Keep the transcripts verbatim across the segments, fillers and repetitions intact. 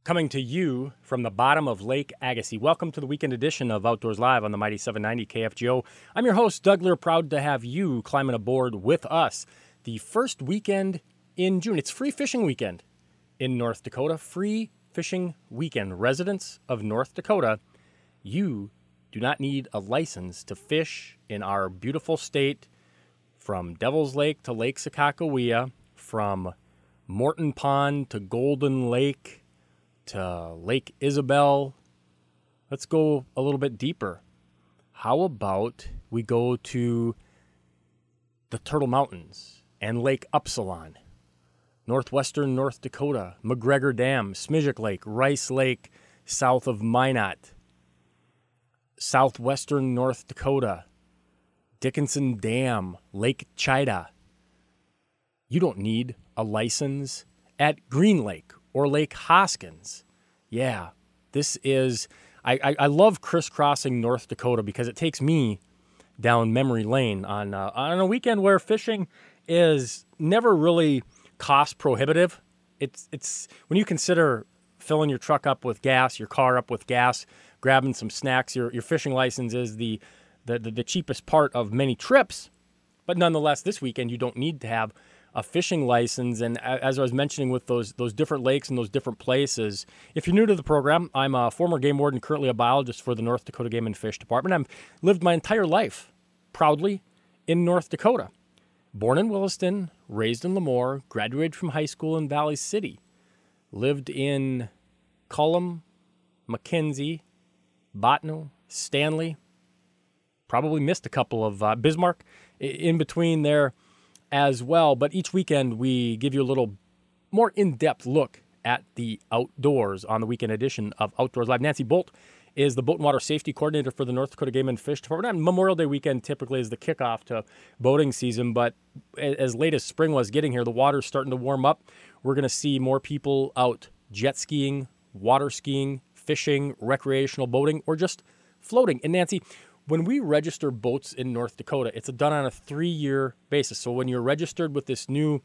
Coming to you from the bottom of Lake Agassiz. Welcome to the weekend edition of Outdoors Live on the Mighty seven ninety K F G O. I'm your host, Doug Lear, proud to have you climbing aboard with us. The first weekend in June. It's free fishing weekend in North Dakota. Free fishing weekend. Residents of North Dakota, you do not need a license to fish in our beautiful state from Devil's Lake to Lake Sakakawea, from Morton Pond to Golden Lake to Lake Isabel. Let's go a little bit deeper. How about we go to the Turtle Mountains and Lake Upsilon, northwestern North Dakota, McGregor Dam, Smizhik Lake, Rice Lake, south of Minot, southwestern North Dakota, Dickinson Dam, Lake Chida. You don't need a license at Green Lake or Lake Hoskins. Yeah, this is, I, I, I love crisscrossing North Dakota because it takes me down memory lane on, uh, on a weekend where fishing is never really cost prohibitive. It's, it's when you consider filling your truck up with gas, your car up with gas, grabbing some snacks, your, your fishing license is the, the, the, the cheapest part of many trips. But nonetheless, this weekend you don't need to have a fishing license. And as I was mentioning with those those different lakes and those different places, if you're new to the program, I'm a former game warden, currently a biologist for the North Dakota Game and Fish Department. I've lived my entire life proudly in North Dakota. Born in Williston, raised in Lemoore, graduated from high school in Valley City. Lived in Cullum, McKenzie, Bottineau, Stanley. Probably missed a couple of uh, Bismarck in between there as well. But each weekend we give you a little more in-depth look at the outdoors on the weekend edition of Outdoors Live. Nancy Bolt is the Boat and Water Safety Coordinator for the North Dakota Game and Fish Department. Memorial Day weekend typically is the kickoff to boating season, but as late as spring was getting here, the water's starting to warm up. We're going to see more people out jet skiing, water skiing, fishing, recreational boating, or just floating. And Nancy, when we register boats in North Dakota, it's done on a three-year basis. So when you're registered with this new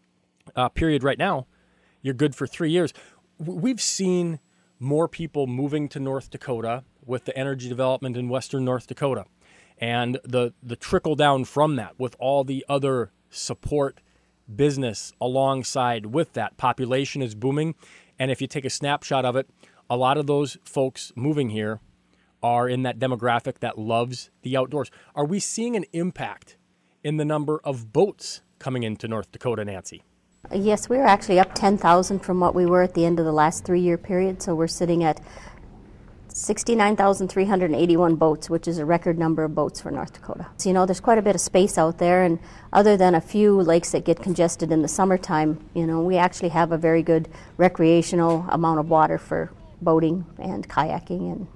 uh, period right now, you're good for three years. We've seen more people moving to North Dakota with the energy development in western North Dakota and the, the trickle down from that with all the other support business alongside with that. Population is booming. And if you take a snapshot of it, a lot of those folks moving here are in that demographic that loves the outdoors. Are we seeing an impact in the number of boats coming into North Dakota, Nancy? Yes, we're actually up ten thousand from what we were at the end of the last three-year period. So we're sitting at sixty-nine thousand three hundred eighty-one boats, which is a record number of boats for North Dakota. So, you know, there's quite a bit of space out there, and other than a few lakes that get congested in the summertime, you know, we actually have a very good recreational amount of water for boating and kayaking. And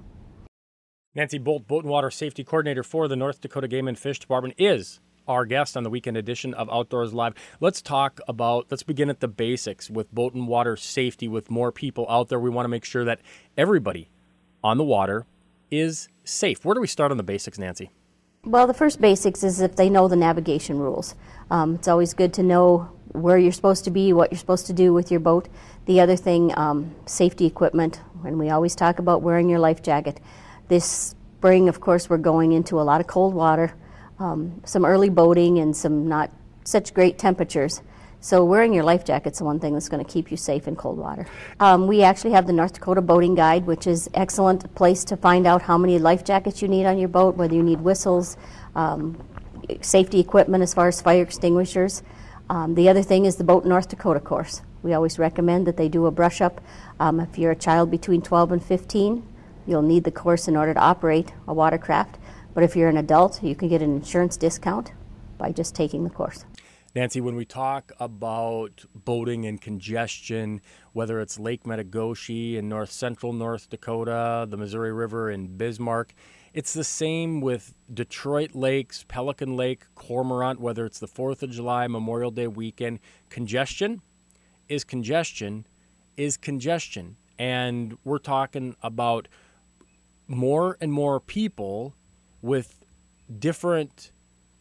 Nancy Bolt, Boat and Water Safety Coordinator for the North Dakota Game and Fish Department, is our guest on the weekend edition of Outdoors Live. Let's talk about, let's begin at the basics with boat and water safety. With more people out there, we want to make sure that everybody on the water is safe. Where do we start on the basics, Nancy? Well, the first basics is if they know the navigation rules. Um, it's always good to know where you're supposed to be, what you're supposed to do with your boat. The other thing, um, safety equipment, and we always talk about wearing your life jacket. This spring, of course, we're going into a lot of cold water, um, some early boating, and some not such great temperatures. So wearing your life jacket's the one thing that's going to keep you safe in cold water. Um, we actually have the North Dakota Boating Guide, which is an excellent place to find out how many life jackets you need on your boat, whether you need whistles, um, safety equipment as far as fire extinguishers. Um, the other thing is the Boat North Dakota course. We always recommend that they do a brush up. Um, if you're a child between twelve and fifteen, you'll need the course in order to operate a watercraft. But if you're an adult, you can get an insurance discount by just taking the course. Nancy, when we talk about boating and congestion, whether it's Lake Metagoshi in north central North Dakota, the Missouri River in Bismarck, it's the same with Detroit Lakes, Pelican Lake, Cormorant, whether it's the fourth of July, Memorial Day weekend. Congestion is congestion is congestion. And we're talking about more and more people with different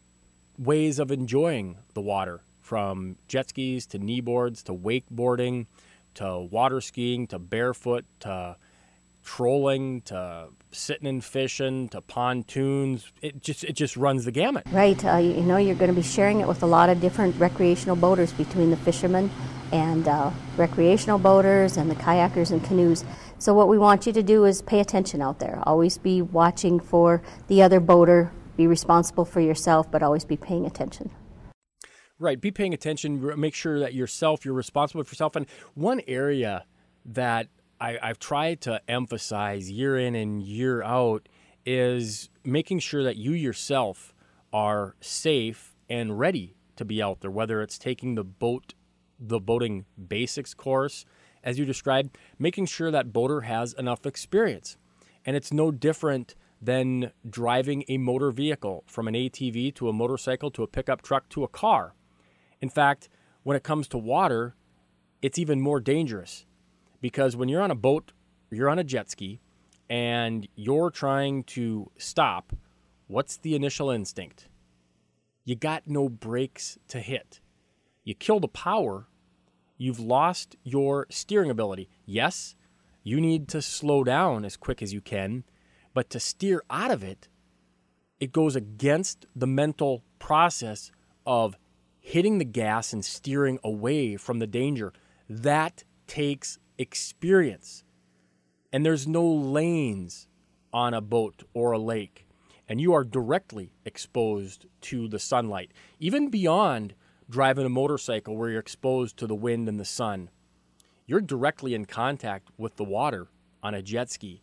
ways of enjoying the water, from jet skis to kneeboards to wakeboarding to water skiing, to barefoot, to trolling, to sitting and fishing, to pontoons. It just it just runs the gamut. Right. Uh, you know, you're going to be sharing it with a lot of different recreational boaters, between the fishermen and uh, recreational boaters and the kayakers and canoes. So what we want you to do is pay attention out there. Always be watching for the other boater. Be responsible for yourself, but always be paying attention. Right. Be paying attention. Make sure that yourself, you're responsible for yourself. And one area that I, I've tried to emphasize year in and year out is making sure that you yourself are safe and ready to be out there, whether it's taking the boat, the boating basics course, as you described, making sure that boater has enough experience. And it's no different than driving a motor vehicle, from an A T V to a motorcycle to a pickup truck to a car. In fact, when it comes to water, it's even more dangerous, because when you're on a boat, you're on a jet ski, and you're trying to stop, what's the initial instinct? You got no brakes to hit. You kill the power, you've lost your steering ability. Yes, you need to slow down as quick as you can, but to steer out of it, it goes against the mental process of hitting the gas and steering away from the danger. That takes experience. And there's no lanes on a boat or a lake. And you are directly exposed to the sunlight, even beyond driving a motorcycle where you're exposed to the wind and the sun. You're directly in contact with the water on a jet ski.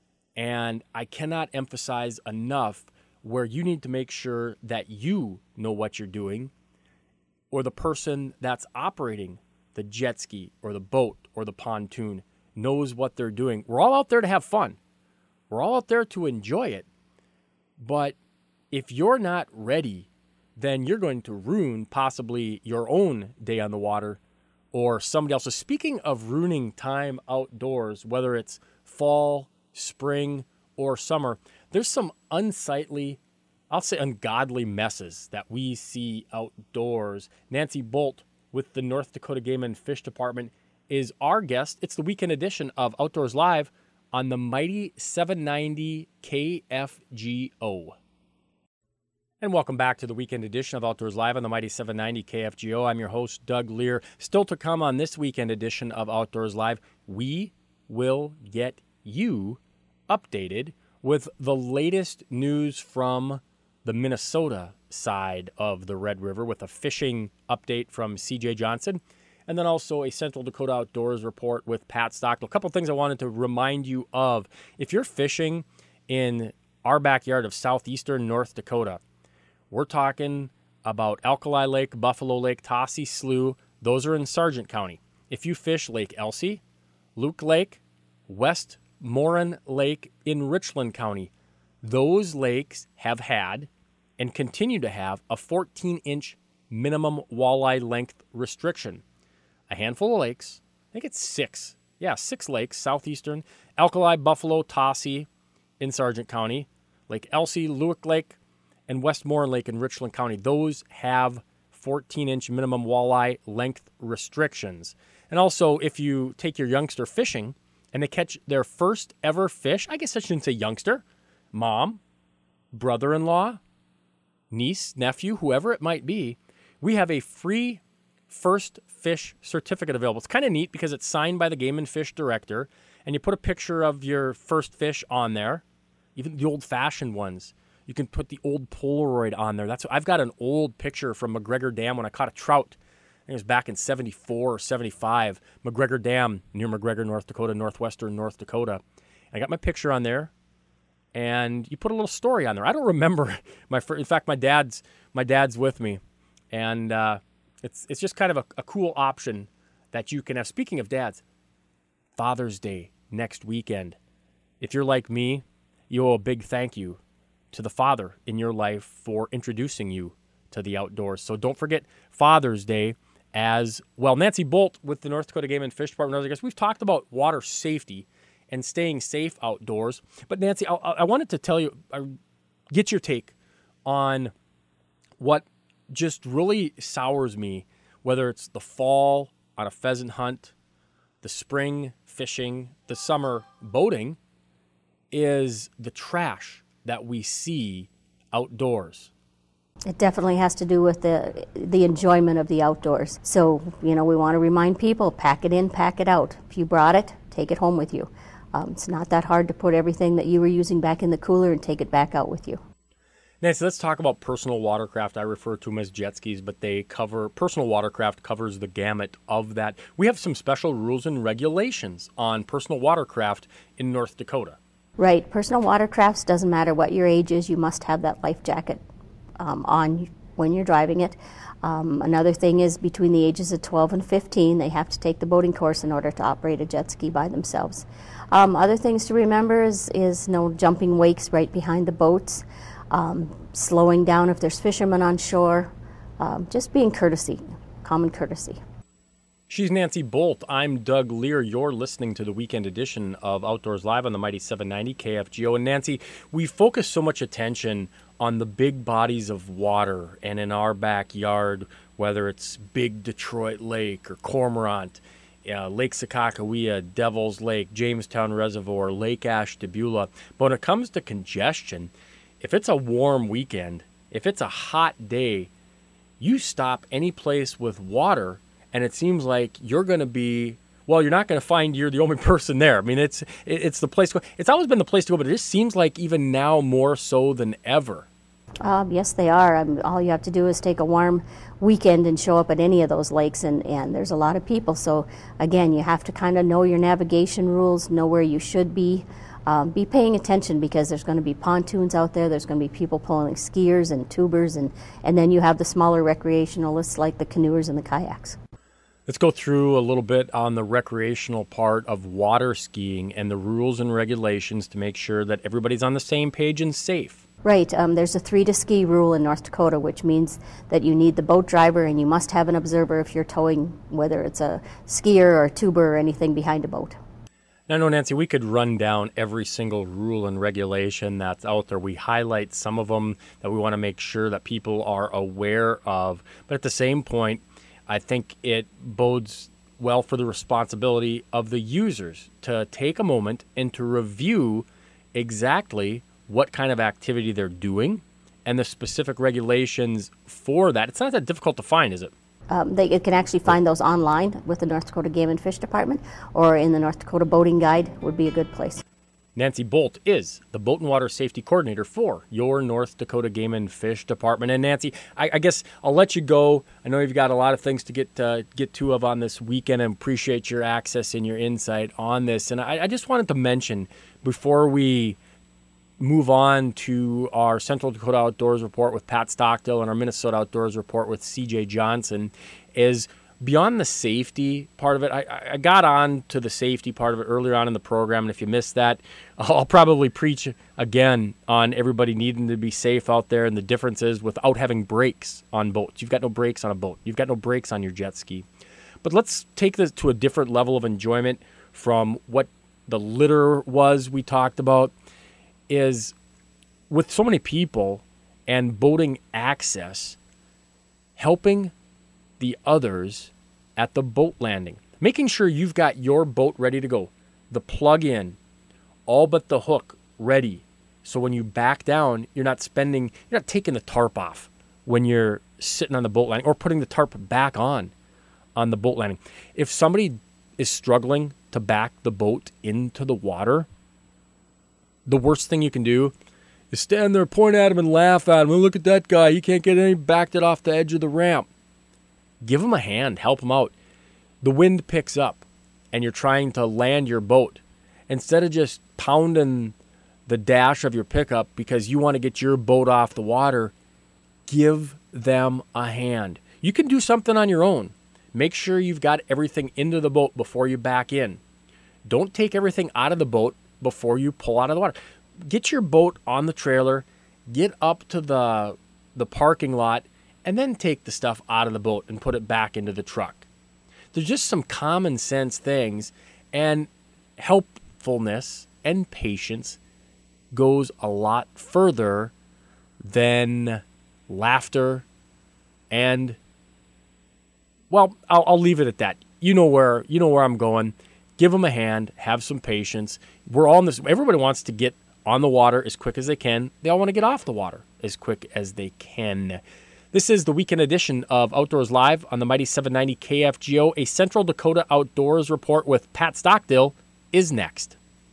And I cannot emphasize enough where you need to make sure that you know what you're doing, or the person that's operating the jet ski or the boat or the pontoon knows what they're doing. We're all out there to have fun. We're all out there to enjoy it. But if you're not ready, then you're going to ruin possibly your own day on the water or somebody else's. Speaking of ruining time outdoors, whether it's fall, spring, or summer, there's some unsightly, I'll say ungodly messes that we see outdoors. Nancy Bolt with the North Dakota Game and Fish Department is our guest. It's the weekend edition of Outdoors Live on the mighty seven ninety K F G O. And welcome back to the weekend edition of Outdoors Live on the mighty seven ninety K F G O. I'm your host, Doug Lear. Still to come on this weekend edition of Outdoors Live, we will get you updated with the latest news from the Minnesota side of the Red River, with a fishing update from C J Johnson, and then also a Central Dakota Outdoors report with Pat Stockdale. A couple of things I wanted to remind you of. If you're fishing in our backyard of southeastern North Dakota, we're talking about Alkali Lake, Buffalo Lake, Tossie Slough. Those are in Sargent County. If you fish Lake Elsie, Luke Lake, West Morin Lake in Richland County, those lakes have had and continue to have a fourteen-inch minimum walleye length restriction. A handful of lakes, I think it's six. Yeah, six lakes, southeastern, Alkali, Buffalo, Tossie in Sargent County, Lake Elsie, Luke Lake, and West Morin Lake in Richland County. Those have fourteen-inch minimum walleye length restrictions. And also, if you take your youngster fishing and they catch their first ever fish, I guess I shouldn't say youngster, mom, brother-in-law, niece, nephew, whoever it might be, we have a free first fish certificate available. It's kind of neat because it's signed by the Game and Fish director, and you put a picture of your first fish on there, even the old-fashioned ones. You can put the old Polaroid on there. That's I've got an old picture from McGregor Dam when I caught a trout. I think it was back in seventy-four or seventy-five. McGregor Dam near McGregor, North Dakota, northwestern North Dakota. And I got my picture on there, and you put a little story on there. I don't remember my first. In fact, my dad's my dad's with me, and uh, it's it's just kind of a, a cool option that you can have. Speaking of dads, Father's Day next weekend. If you're like me, you owe a big thank you to the father in your life for introducing you to the outdoors. So don't forget Father's Day as well. Nancy Bolt with the North Dakota Game and Fish Department. I guess we've talked about water safety and staying safe outdoors. But Nancy, I, I wanted to tell you, I, get your take on what just really sours me, whether it's the fall on a pheasant hunt, the spring fishing, the summer boating, is the trash that we see outdoors. It definitely has to do with the the enjoyment of the outdoors. So, you know, we want to remind people, pack it in, pack it out. If you brought it, take it home with you. Um, it's not that hard to put everything that you were using back in the cooler and take it back out with you. Nancy, let's talk about personal watercraft. I refer to them as jet skis, but they cover, personal watercraft covers the gamut of that. We have some special rules and regulations on personal watercraft in North Dakota. Right. Personal watercrafts, doesn't matter what your age is, you must have that life jacket um, on when you're driving it. Um, another thing is between the ages of twelve and fifteen, they have to take the boating course in order to operate a jet ski by themselves. Um, other things to remember is, is no jumping wakes right behind the boats, um, slowing down if there's fishermen on shore, um, just being courtesy, common courtesy. She's Nancy Bolt. I'm Doug Lear. You're listening to the weekend edition of Outdoors Live on the Mighty seven ninety K F G O. And Nancy, we focus so much attention on the big bodies of water and in our backyard, whether it's Big Detroit Lake or Cormorant, uh, Lake Sakakawea, Devil's Lake, Jamestown Reservoir, Lake Ashtabula. But when it comes to congestion, if it's a warm weekend, if it's a hot day, you stop any place with water, and it seems like you're going to be, well, you're not going to find you're the only person there. I mean, it's it's the place to go. It's always been the place to go, but it just seems like even now more so than ever. Um, yes, they are. Um, all you have to do is take a warm weekend and show up at any of those lakes, and, and there's a lot of people. So, again, you have to kind of know your navigation rules, know where you should be. Um, be paying attention because there's going to be pontoons out there, there's going to be people pulling skiers and tubers, and, and then you have the smaller recreationalists like the canoers and the kayaks. Let's go through a little bit on the recreational part of water skiing and the rules and regulations to make sure that everybody's on the same page and safe. Right. Um, there's a three to ski rule in North Dakota, which means that you need the boat driver and you must have an observer if you're towing, whether it's a skier or a tuber or anything behind a boat. Now, I know, Nancy, we could run down every single rule and regulation that's out there. We highlight some of them that we want to make sure that people are aware of. But at the same point, I think it bodes well for the responsibility of the users to take a moment and to review exactly what kind of activity they're doing and the specific regulations for that. It's not that difficult to find, is it? Um, they it can actually find those online with the North Dakota Game and Fish Department, or in the North Dakota Boating Guide would be a good place. Nancy Bolt is the Boat and Water Safety Coordinator for your North Dakota Game and Fish Department. And Nancy, I, I guess I'll let you go. I know you've got a lot of things to get uh, get to of on this weekend, and appreciate your access and your insight on this. And I, I just wanted to mention before we move on to our Central Dakota Outdoors Report with Pat Stockdale and our Minnesota Outdoors Report with C J Johnson, is beyond the safety part of it. I, I got on to the safety part of it earlier on in the program, and if you missed that, I'll probably preach again on everybody needing to be safe out there and the differences without having brakes on boats. You've got no brakes on a boat. You've got no brakes on your jet ski. But let's take this to a different level of enjoyment from what the litter was we talked about. Is with so many people and boating access, helping the others at the boat landing, making sure you've got your boat ready to go, the plug in, all but the hook ready. So when you back down, you're not spending, you're not taking the tarp off when you're sitting on the boat landing or putting the tarp back on on the boat landing. If somebody is struggling to back the boat into the water, the worst thing you can do is stand there, point at him, and laugh at him. Well, look at that guy. He can't get any, backed it off the edge of the ramp. Give him a hand. Help him out. The wind picks up, and you're trying to land your boat. Instead of just pounding the dash of your pickup because you want to get your boat off the water, give them a hand. You can do something on your own. Make sure you've got everything into the boat before you back in. Don't take everything out of the boat before you pull out of the water. Get your boat on the trailer, get up to the the parking lot, and then take the stuff out of the boat and put it back into the truck. There's just some common sense things, and helpfulness and patience goes a lot further than laughter and, well, I'll, I'll leave it at that. You know where you know where I'm going. give them a hand, have some patience. We're all in this. Everybody wants to get on the water as quick as they can. They all want to get off the water as quick as they can. This is the weekend edition of Outdoors Live on the Mighty seven ninety K F G O. A Central Dakota Outdoors report with Pat Stockdill is next.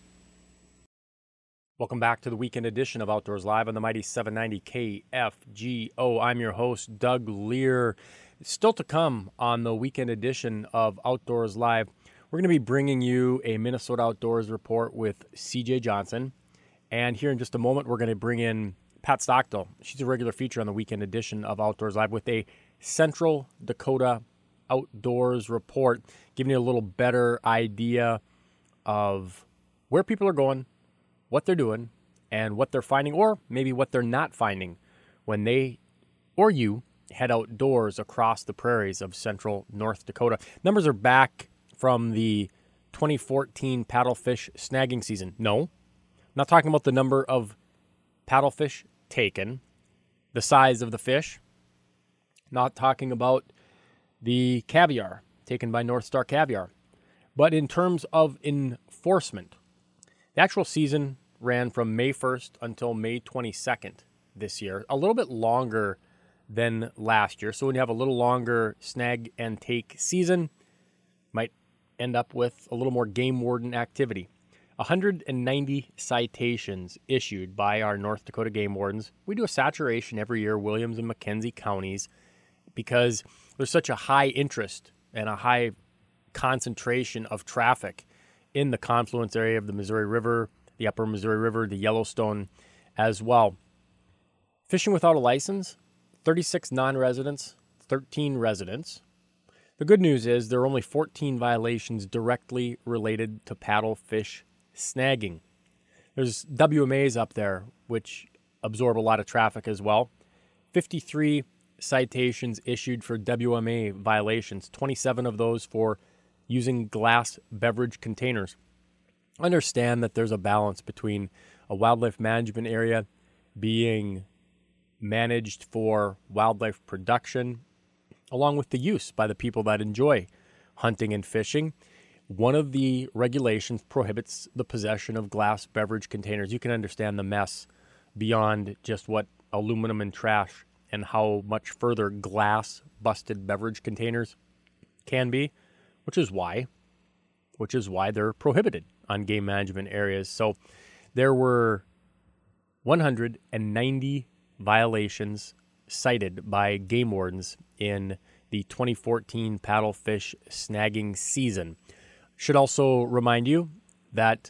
Welcome back to the weekend edition of Outdoors Live on the Mighty seven ninety K F G O. I'm your host, Doug Lear. Still to come on the weekend edition of Outdoors Live, we're going to be bringing you a Minnesota Outdoors report with C J Johnson. And here in just a moment, we're going to bring in Pat Stockdill. She's a regular feature on the weekend edition of Outdoors Live with a Central Dakota Outdoors report, giving you a little better idea of where people are going, what they're doing, and what they're finding, or maybe what they're not finding when they or you head outdoors across the prairies of central North Dakota. Numbers are back from the twenty fourteen paddlefish snagging season. No, I'm not talking about the number of paddlefish taken, the size of the fish. Not talking about the caviar taken by North Star Caviar. But in terms of enforcement, the actual season ran from May first until May twenty-second this year, a little bit longer than last year. So when you have a little longer snag and take season, might end up with a little more game warden activity. one hundred ninety citations issued by our North Dakota game wardens. We do a saturation every year, Williams and McKenzie counties, because there's such a high interest and a high concentration of traffic in the confluence area of the Missouri River, the Upper Missouri River, the Yellowstone as well. Fishing without a license, thirty-six non-residents, thirteen residents. The good news is there are only fourteen violations directly related to paddlefish snagging. There's W M As up there, which absorb a lot of traffic as well. fifty-three citations issued for W M A violations, twenty-seven of those for using glass beverage containers. Understand that there's a balance between a wildlife management area being managed for wildlife production, along with the use by the people that enjoy hunting and fishing. One of the regulations prohibits the possession of glass beverage containers. You can understand the mess beyond just what aluminum and trash and how much further glass busted beverage containers can be, which is why, which is why they're prohibited on game management areas. So there were one hundred ninety violations cited by game wardens in the twenty fourteen paddlefish snagging season. Should also remind you that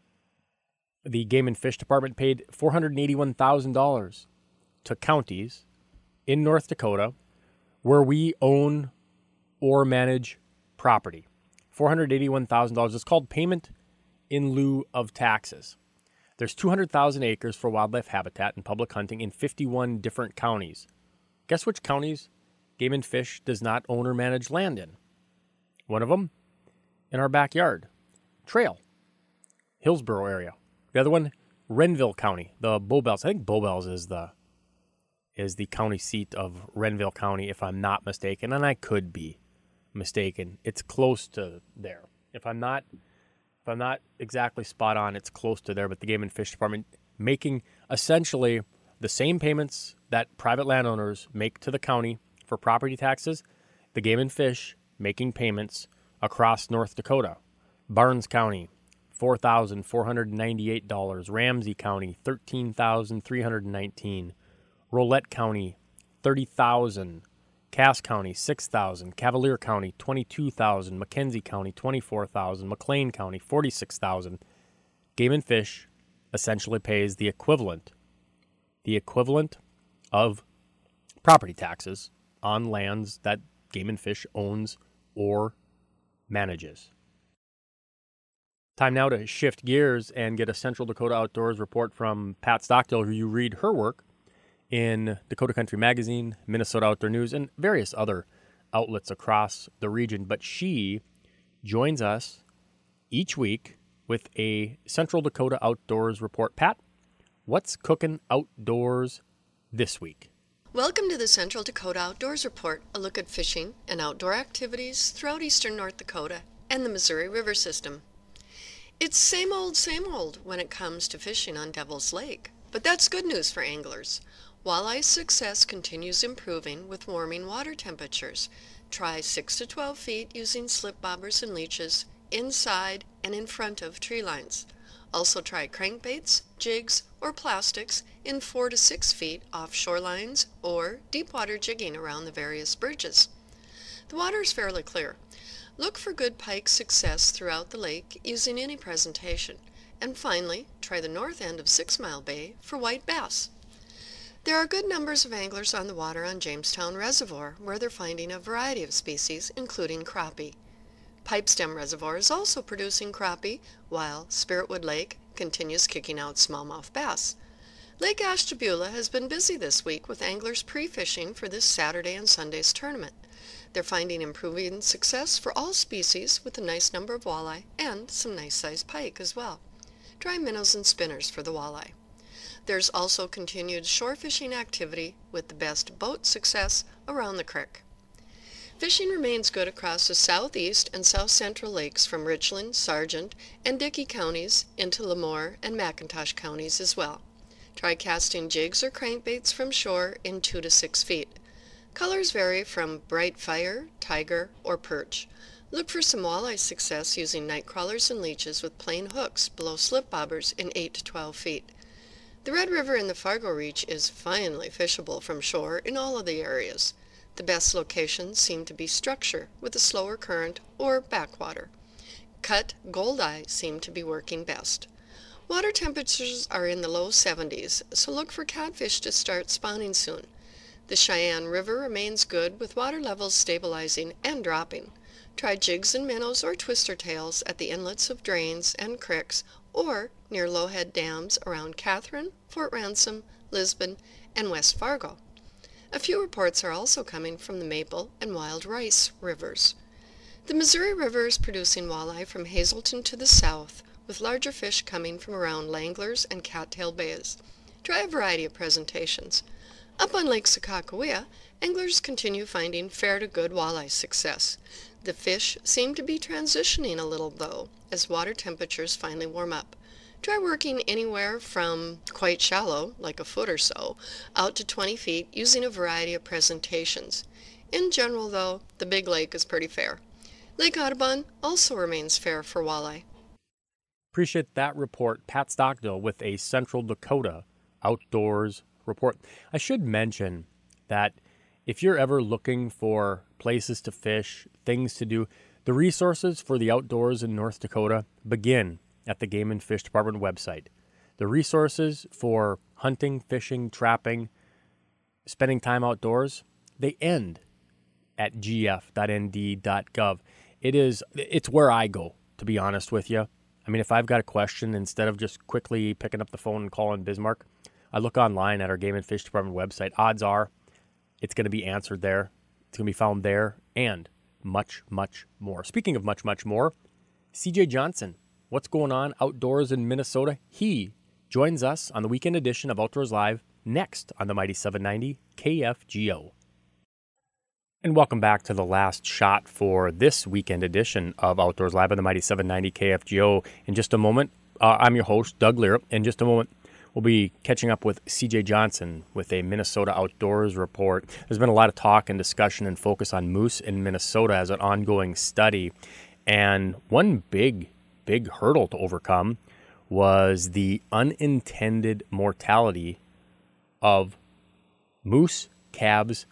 the Game and Fish Department paid four hundred eighty-one thousand dollars to counties in North Dakota where we own or manage property. four hundred eighty-one thousand dollars. It's called payment in lieu of taxes. There's two hundred thousand acres for wildlife habitat and public hunting in fifty-one different counties. Guess which counties Game and Fish does not own or manage land in? One of them, in our backyard, Trail, Hillsborough area. The other one, Renville County, the Bowbells. I think Bowbells is the is the county seat of Renville County, if I'm not mistaken, and I could be mistaken. It's close to there. If I'm not, if I'm not exactly spot on, it's close to there. But the Game and Fish Department making essentially the same payments that private landowners make to the county for property taxes. The Game and Fish making payments across North Dakota. Barnes County, four thousand four hundred ninety-eight dollars. Ramsey County, thirteen thousand three hundred nineteen dollars. Rolette County, thirty thousand dollars. Cass County, six thousand dollars. Cavalier County, twenty-two thousand dollars. McKenzie County, twenty-four thousand dollars. McLean County, forty-six thousand dollars. Game and Fish essentially pays the equivalent, the equivalent of property taxes on lands that Game and Fish owns or manages. Time now to shift gears and get a Central Dakota Outdoors report from Pat Stockdill, who you read her work in Dakota Country Magazine, Minnesota Outdoor News, and various other outlets across the region. But she joins us each week with a Central Dakota Outdoors report. Pat, what's cooking outdoors this week? Welcome to the Central Dakota Outdoors Report, a look at fishing and outdoor activities throughout eastern North Dakota and the Missouri River system. It's same old, same old when it comes to fishing on Devil's Lake, but that's good news for anglers. Walleye success continues improving with warming water temperatures. Try six to twelve feet using slip bobbers and leeches inside and in front of tree lines. Also try crankbaits, jigs, or plastics in four to six feet off shorelines or deep water jigging around the various bridges. The water is fairly clear. Look for good pike success throughout the lake using any presentation. And finally, try the north end of Six Mile Bay for white bass. There are good numbers of anglers on the water on Jamestown Reservoir, where they're finding a variety of species, including crappie. Pipestem Reservoir is also producing crappie, while Spiritwood Lake continues kicking out smallmouth bass. Lake Ashtabula has been busy this week with anglers pre-fishing for this Saturday and Sunday's tournament. They're finding improving success for all species with a nice number of walleye and some nice-sized pike as well. Try minnows and spinners for the walleye. There's also continued shore fishing activity with the best boat success around the creek. Fishing remains good across the southeast and south central lakes from Richland, Sargent, and Dickey counties into Lemoore and McIntosh counties as well. Try casting jigs or crankbaits from shore in two to six feet. Colors vary from bright fire, tiger, or perch. Look for some walleye success using night crawlers and leeches with plain hooks below slip bobbers in eight to twelve feet. The Red River in the Fargo Reach is finely fishable from shore in all of the areas. The best locations seem to be Structure with a slower current or backwater. Cut Goldeye seem to be working best. Water temperatures are in the low seventies, so look for catfish to start spawning soon. The Cheyenne River remains good with water levels stabilizing and dropping. Try jigs and minnows or twister tails at the inlets of drains and creeks or near Lowhead dams around Catherine, Fort Ransom, Lisbon, and West Fargo. A few reports are also coming from the Maple and Wild Rice rivers. The Missouri River is producing walleye from Hazelton to the south, with larger fish coming from around Langlers and Cattail Bays. Try a variety of presentations. Up on Lake Sakakawea, anglers continue finding fair to good walleye success. The fish seem to be transitioning a little, though, as water temperatures finally warm up. Try working anywhere from quite shallow, like a foot or so, out to twenty feet using a variety of presentations. In general, though, the big lake is pretty fair. Lake Audubon also remains fair for walleye. Appreciate that report. Pat Stockdale with a Central Dakota Outdoors report. I should mention that if you're ever looking for places to fish, things to do, the resources for the outdoors in North Dakota begin at the Game and Fish Department website. The resources for hunting, fishing, trapping, spending time outdoors, they end at g f dot n d dot gov. It is, it's where I go, to be honest with you. I mean, if I've got a question, instead of just quickly picking up the phone and calling Bismarck, I look online at our Game and Fish Department website. Odds are it's going to be answered there. It's going to be found there and much, much more. Speaking of much, much more, C J Johnson, what's going on outdoors in Minnesota? He joins us on the weekend edition of Outdoors Live next on the Mighty seven ninety K F G O. And welcome back to the last shot for this weekend edition of Outdoors Live on the Mighty seven ninety K F G O. In just a moment, uh, I'm your host, Doug Lear. In just a moment, we'll be catching up with C J Johnson with a Minnesota Outdoors report. There's been a lot of talk and discussion and focus on moose in Minnesota as an ongoing study. And one big, big hurdle to overcome was the unintended mortality of moose calves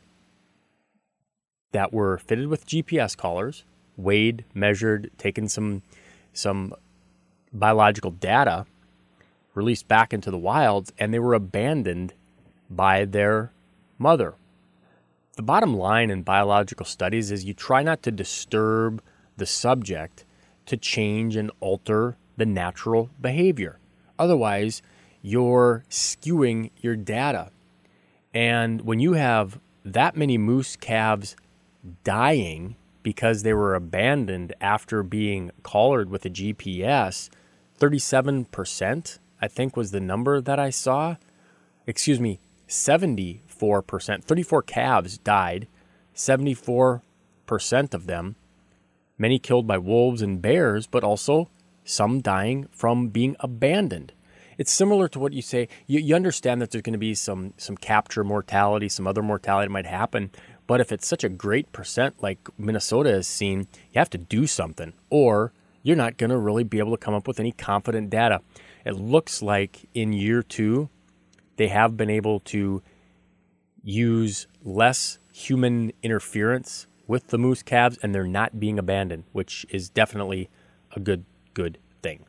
that were fitted with G P S collars, weighed, measured, taken some some biological data, released back into the wilds, and they were abandoned by their mother. The bottom line in biological studies is you try not to disturb the subject to change and alter the natural behavior. Otherwise, you're skewing your data. And when you have that many moose calves dying because they were abandoned after being collared with a G P S, thirty-seven percent, I think was the number that I saw. Excuse me, seventy-four percent. thirty-four calves died, seventy-four percent of them many killed by wolves and bears, but also some dying from being abandoned. It's similar to what you say. You, you understand that there's going to be some some capture mortality, some other mortality that might happen. But if it's such a great percent like Minnesota has seen, you have to do something, or you're not going to really be able to come up with any confident data. It looks like in year two, they have been able to use less human interference with the moose calves, and they're not being abandoned, which is definitely a good, good thing.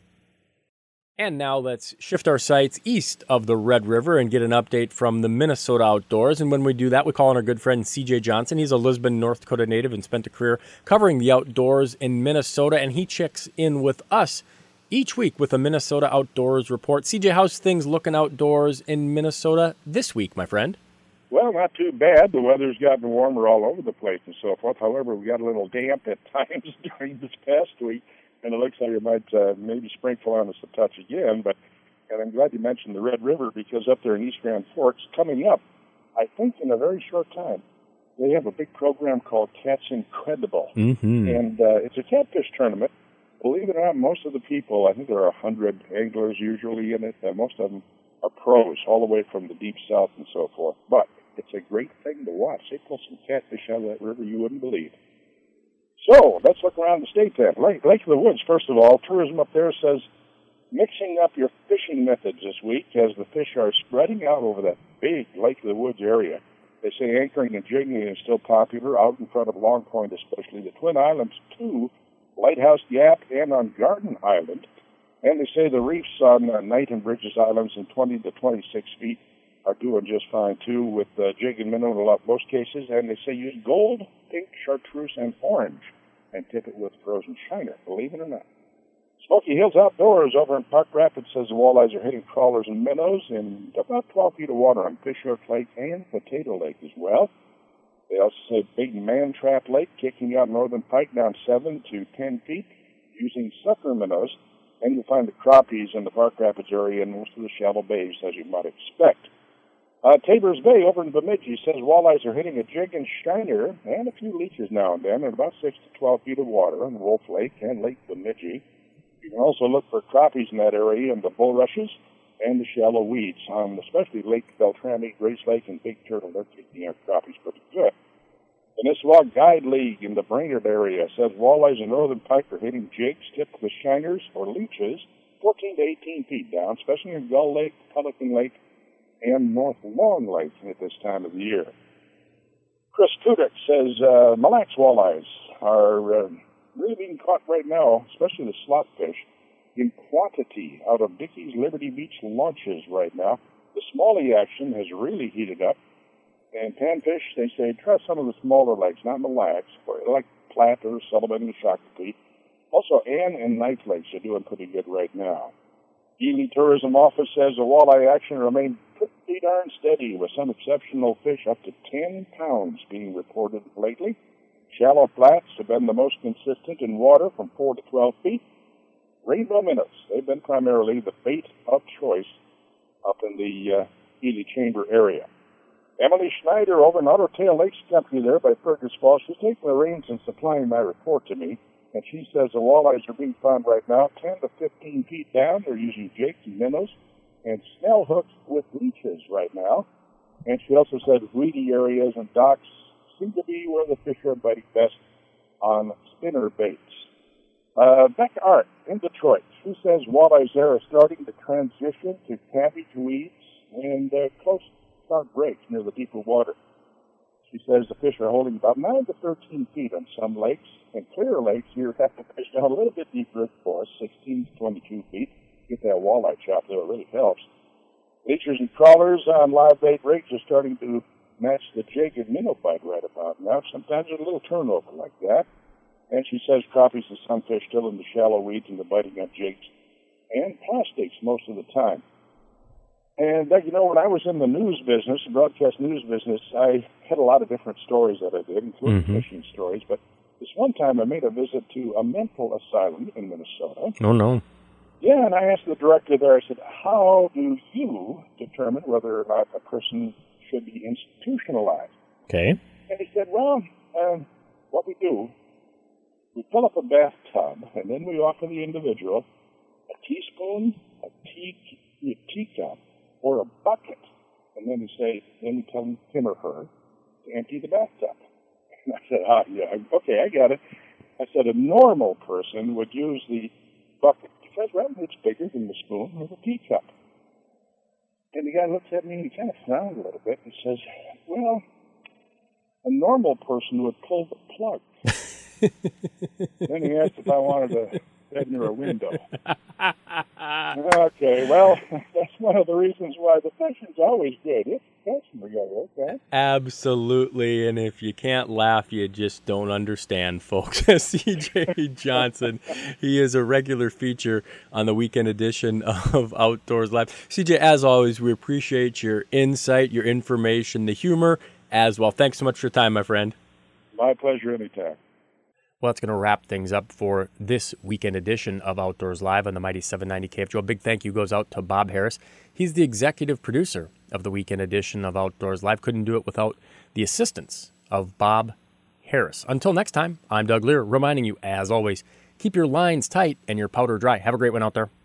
And now let's shift our sights east of the Red River and get an update from the Minnesota Outdoors. And when we do that, we call on our good friend C J Johnson. He's a Lisbon, North Dakota native and spent a career covering the outdoors in Minnesota. And he checks in with us each week with a Minnesota Outdoors report. C J, how's things looking outdoors in Minnesota this week, my friend? Well, not too bad. The weather's gotten warmer all over the place and so forth. However, we got a little damp at times during this past week. And it looks like it might uh, maybe sprinkle on us a touch again. But and I'm glad you mentioned the Red River, because up there in East Grand Forks, coming up, I think in a very short time, they have a big program called Cats Incredible. Mm-hmm. And uh, it's a catfish tournament. Believe it or not, most of the people, I think there are one hundred anglers usually in it, and most of them are pros, all the way from the deep south and so forth. But it's a great thing to watch. They pull some catfish out of that river you wouldn't believe. So, let's look around the state then. Lake, Lake of the Woods, first of all, tourism up there says mixing up your fishing methods this week as the fish are spreading out over that big Lake of the Woods area. They say anchoring and jigging is still popular out in front of Long Point, especially the Twin Islands, too, Lighthouse Gap, and on Garden Island. And they say the reefs on uh, Knight and Bridges Islands in twenty to twenty-six feet are doing just fine, too, with uh, jig and minnow in a lot most cases. And they say use gold, pink, chartreuse, and orange, and tip it with frozen shiner, believe it or not. Smoky Hills Outdoors over in Park Rapids says the walleyes are hitting crawlers and minnows in about twelve feet of water on Fishhook Lake and Potato Lake as well. They also say Big Man Trap Lake kicking out northern pike down seven to ten feet using sucker minnows. And you'll find the crappies in the Park Rapids area and most of the shallow bays, as you might expect. Uh, Tabor's Bay over in Bemidji says walleyes are hitting a jig and shiner and a few leeches now and then in about six to twelve feet of water on Wolf Lake and Lake Bemidji. You can also look for crappies in that area and the bulrushes and the shallow weeds on especially Lake Beltrami, Grace Lake, and Big Turtle. They're kicking out crappies pretty good. The Nisswa Guide League in the Brainerd area says walleyes and northern pike are hitting jigs tipped with shiners or leeches fourteen to eighteen feet down, especially in Gull Lake, Pelican Lake, and North Long Lake at this time of the year. Chris Kudik says uh, Mille Lacs walleyes are uh, really being caught right now, especially the slot fish, in quantity out of Dickey's Liberty Beach launches right now. The smallie action has really heated up. And panfish, they say, try some of the smaller lakes, not Mille Lacs, like Platte or Sullivan and Shakopee. Also, Ann and Knight Lakes are doing pretty good right now. Ely Tourism Office says the walleye action remained pretty darn steady, with some exceptional fish up to ten pounds being reported lately. Shallow flats have been the most consistent in water from four to twelve feet. Rainbow minnows, they've been primarily the bait of choice up in the uh, Ely Chamber area. Emily Schneider over in Ottertail Lakes Country there by Fergus Falls, she's taking the reins and supplying my report to me. And she says the walleyes are being found right now ten to fifteen feet down. They're using jigs and minnows and snell hooks with leeches right now. And she also said weedy areas and docks seem to be where the fish are biting best on spinner baits. Uh, Becca Art in Detroit, she says walleyes there are starting to transition to cabbage weeds and uh, close sharp breaks near the deeper water. She says the fish are holding about nine to thirteen feet on some lakes. And clear lakes, you have to fish down a little bit deeper for us, sixteen to twenty-two feet. Get that walleye chop there, it really helps. Leechers and crawlers on live bait rigs are starting to match the jig and minnow bite right about now. Sometimes there's a little turnover like that. And she says crappies and sunfish still in the shallow weeds and the biting on jigs and plastics most of the time. And, uh, you know, when I was in the news business, the broadcast news business, I had a lot of different stories that I did, including mm-hmm. fishing stories. But this one time I made a visit to a mental asylum in Minnesota. Oh, no. Yeah, and I asked the director there, I said, how do you determine whether or not a person should be institutionalized? Okay. And he said, well, um, what we do We fill up a bathtub, and then we offer the individual a teaspoon, a tea, a teacup, or a bucket. And then we say, then we tell him or her to empty the bathtub. And I said, ah, yeah, okay, I got it. I said a normal person would use the bucket because, well, it's bigger than the spoon or the teacup. And the guy looks at me and he kind of frowns a little bit and says, well, a normal person would pull the plug. Then he asked if I wanted to bed near a window. Okay, well, that's one of the reasons why the fishing's always good. It's fishing together, okay? Absolutely, and if you can't laugh, you just don't understand, folks. C J Johnson, he is a regular feature on the weekend edition of Outdoors Live. C J, as always, we appreciate your insight, your information, the humor as well. Thanks so much for your time, my friend. My pleasure anytime. Well, that's going to wrap things up for this weekend edition of Outdoors Live on the Mighty seven ninety K F J O. A big thank you goes out to Bob Harris. He's the executive producer of the weekend edition of Outdoors Live. Couldn't do it without the assistance of Bob Harris. Until next time, I'm Doug Lear, reminding you, as always, keep your lines tight and your powder dry. Have a great one out there.